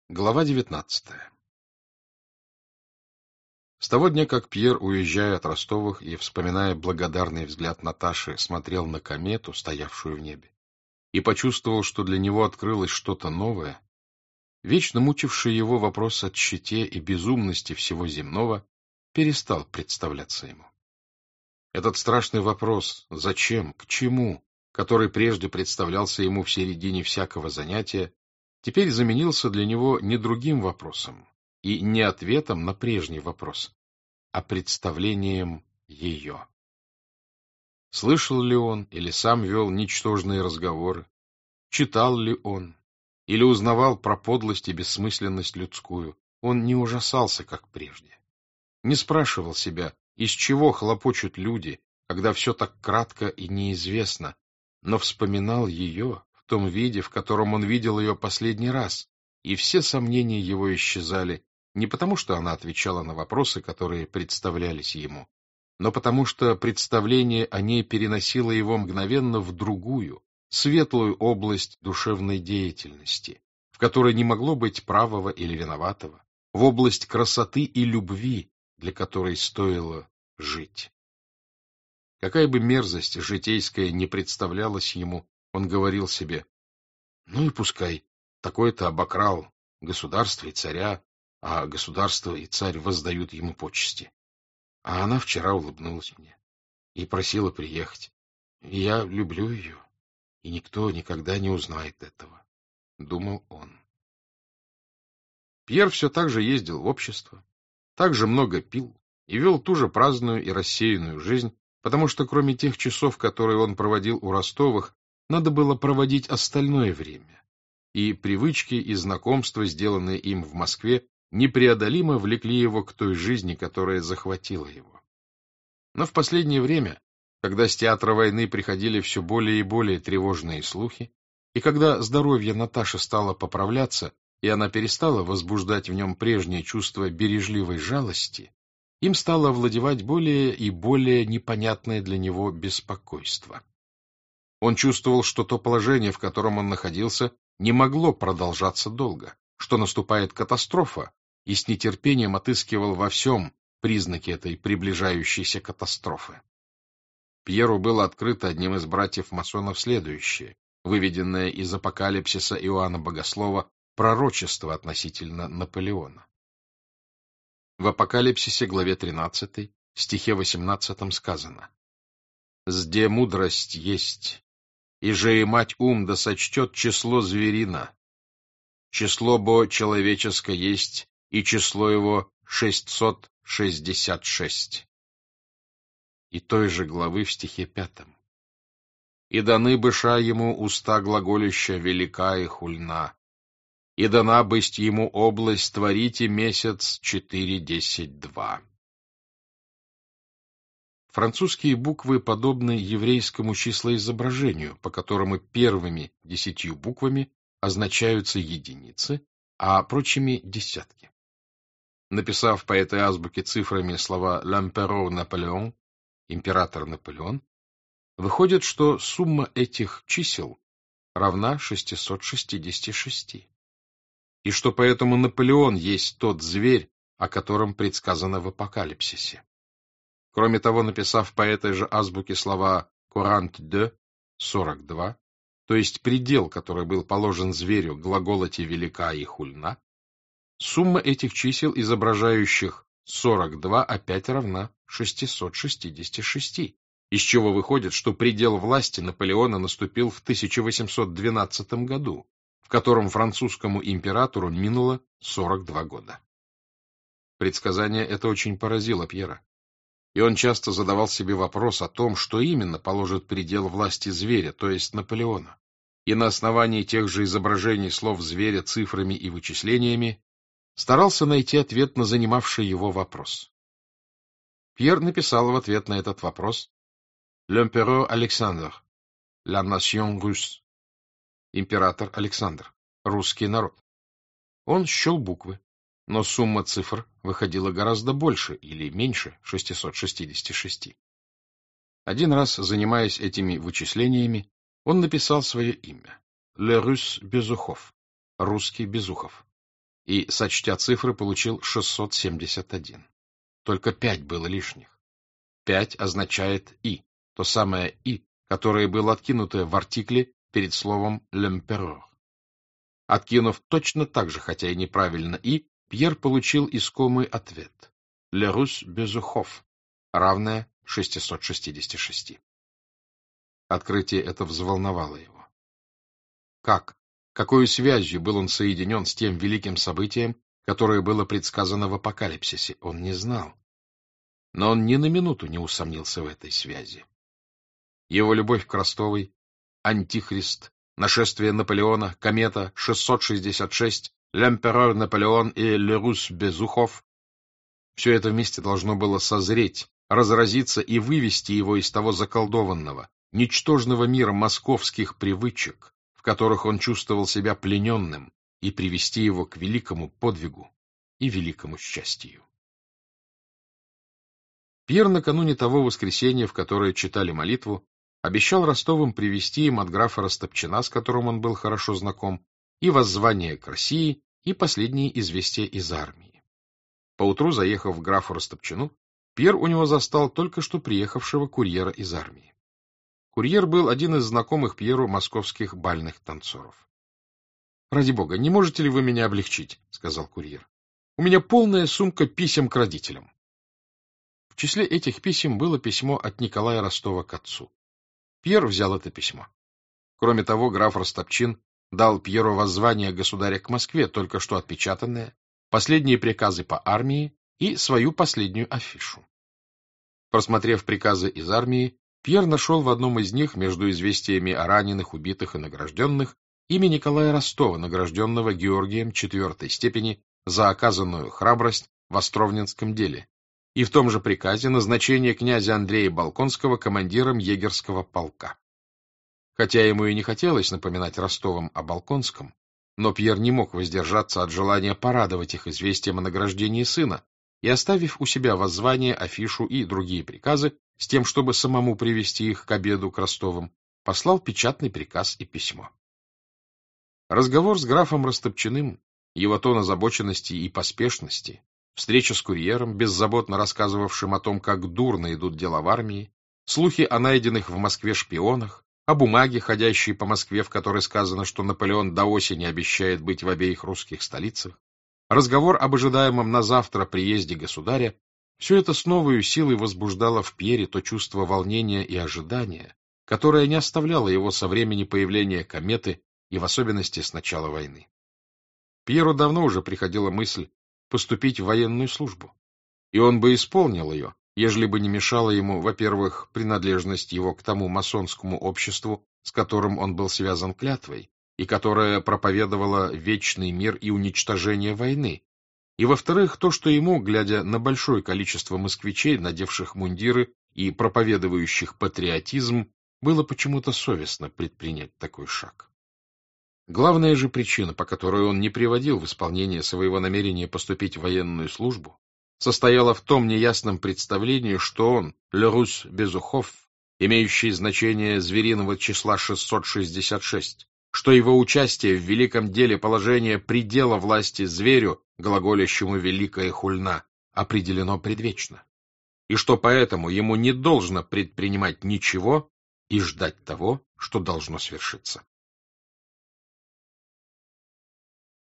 Глава 19. С того дня, как Пьер, уезжая от Ростовых и вспоминая благодарный взгляд Наташи, смотрел на комету, стоявшую в небе, и почувствовал, что для него открылось что-то новое, вечно мучивший его вопрос о тщете и безумности всего земного перестал представляться ему. Этот страшный вопрос «зачем?», «к чему?», который прежде представлялся ему в середине всякого занятия, теперь заменился для него не другим вопросом и не ответом на прежний вопрос, а представлением ее. Слышал ли он или сам вел ничтожные разговоры, читал ли он или узнавал про подлость и бессмысленность людскую, он не ужасался, как прежде. Не спрашивал себя, из чего хлопочут люди, когда все так кратко и неизвестно, но вспоминал ее в том виде, в котором он видел ее последний раз, и все сомнения его исчезали не потому, что она отвечала на вопросы, которые представлялись ему, но потому что представление о ней переносило его мгновенно в другую, светлую область душевной деятельности, в которой не могло быть правого или виноватого, в область красоты и любви, для которой стоило жить. Какая бы мерзость житейская не представлялась ему, он говорил себе: ну и пускай, такой-то обокрал государство и царя, а государство и царь воздают ему почести. А она вчера улыбнулась мне и просила приехать. И я люблю ее, и никто никогда не узнает этого, — думал он. Пьер все так же ездил в общество, так же много пил и вел ту же праздную и рассеянную жизнь, потому что кроме тех часов, которые он проводил у Ростовых, надо было проводить остальное время, и привычки и знакомства, сделанные им в Москве, непреодолимо влекли его к той жизни, которая захватила его. Но в последнее время, когда с театра войны приходили все более и более тревожные слухи, и когда здоровье Наташи стало поправляться, и она перестала возбуждать в нем прежнее чувство бережливой жалости, им стало овладевать более и более непонятное для него беспокойство. Он чувствовал, что то положение, в котором он находился, не могло продолжаться долго, что наступает катастрофа, и с нетерпением отыскивал во всем признаки этой приближающейся катастрофы. Пьеру было открыто одним из братьев-масонов следующее, выведенное из апокалипсиса Иоанна Богослова, пророчество относительно Наполеона. В Апокалипсисе, главе 13, стихе 18 сказано: «Сде мудрость есть, и же и мать ум да сочтет число зверина. Число бо человеческое есть, и число его 666». И той же главы в стихе 5. «И даны быша ему уста глаголюща велика и хульна, и дана бысть ему область творите месяц 4:10:2». Французские буквы подобны еврейскому числоизображению, по которому первыми 10 буквами означаются единицы, а прочими — десятки. Написав по этой азбуке цифрами слова «L'Empereur Napoléon», император Наполеон, выходит, что сумма этих чисел равна 666, и что поэтому Наполеон есть тот зверь, о котором предсказано в Апокалипсисе. Кроме того, написав по этой же азбуке слова «42», 42, то есть предел, который был положен зверю, глаголоте «велика» и «хульна», сумма этих чисел, изображающих 42, опять равна 666, из чего выходит, что предел власти Наполеона наступил в 1812 году, в котором французскому императору минуло 42 года. Предсказание это очень поразило Пьера, и он часто задавал себе вопрос о том, что именно положит предел власти зверя, то есть Наполеона, и на основании тех же изображений слов зверя цифрами и вычислениями старался найти ответ на занимавший его вопрос. Пьер написал в ответ на этот вопрос «L'Empereur Alexandre, la nation russe», император Александр, русский народ. Он счел буквы, но сумма цифр выходила гораздо больше или меньше 666. Один раз, занимаясь этими вычислениями, он написал свое имя — Le Russe Безухов, русский Безухов. и, сочтя цифры, получил 671. Только 5 было лишних. 5 означает «и», то самое «и», которое было откинуто в артикле перед словом «l'empereur». Откинув точно так же, хотя и неправильно «и», Пьер получил искомый ответ «Le Russe Безухов», равное 666. Открытие это взволновало его. Как? Какой связью был он соединен с тем великим событием, которое было предсказано в Апокалипсисе, он не знал. Но он ни на минуту не усомнился в этой связи. Его любовь к Ростовой, Антихрист, нашествие Наполеона, комета 666, l'Empereur Наполеон и le Russe Безухов — все это вместе должно было созреть, разразиться и вывести его из того заколдованного, ничтожного мира московских привычек, в которых он чувствовал себя плененным, и привести его к великому подвигу и великому счастью. Пьер накануне того воскресенья, в которое читали молитву, обещал Ростовым привезти им от графа Растопчина, с которым он был хорошо знаком, и воззвание к России, и последние известия из армии. Поутру, заехав к графу Растопчину, Пьер у него застал только что приехавшего курьера из армии. Курьер был один из знакомых Пьеру московских бальных танцоров. — Ради бога, не можете ли вы меня облегчить? — сказал курьер. — У меня полная сумка писем к родителям. В числе этих писем было письмо от Николая Ростова к отцу. Пьер взял это письмо. Кроме того, граф Растопчин дал Пьеру воззвание государя к Москве, только что отпечатанное, последние приказы по армии и свою последнюю афишу. Просмотрев приказы из армии, Пьер нашел в одном из них, между известиями о раненых, убитых и награжденных, имя Николая Ростова, награжденного Георгием IV степени за оказанную храбрость в Островненском деле, и в том же приказе назначение князя Андрея Болконского командиром егерского полка. Хотя ему и не хотелось напоминать Ростовым о Болконском, но Пьер не мог воздержаться от желания порадовать их известием о награждении сына, и, оставив у себя воззвание, афишу и другие приказы, с тем, чтобы самому привести их к обеду к Ростовым, послал печатный приказ и письмо. Разговор с графом Растопчиным, его тон озабоченности и поспешности, встреча с курьером, беззаботно рассказывавшим о том, как дурно идут дела в армии, слухи о найденных в Москве шпионах, о бумаге, ходящей по Москве, в которой сказано, что Наполеон до осени обещает быть в обеих русских столицах, разговор об ожидаемом на завтра приезде государя, все это с новой силой возбуждало в Пьере то чувство волнения и ожидания, которое не оставляло его со времени появления кометы и в особенности с начала войны. Пьеру давно уже приходила мысль поступить в военную службу, и он бы исполнил ее, ежели бы не мешала ему, во-первых, принадлежность его к тому масонскому обществу, с которым он был связан клятвой, и которое проповедовало вечный мир и уничтожение войны, и, во-вторых, то, что ему, глядя на большое количество москвичей, надевших мундиры и проповедующих патриотизм, было почему-то совестно предпринять такой шаг. Главная же причина, по которой он не приводил в исполнение своего намерения поступить в военную службу, состояла в том неясном представлении, что он, le Russe Безухов, имеющий значение звериного числа 666, что его участие в великом деле положения предела власти зверю, глаголящему великая хульна, определено предвечно, и что поэтому ему не должно предпринимать ничего и ждать того, что должно свершиться.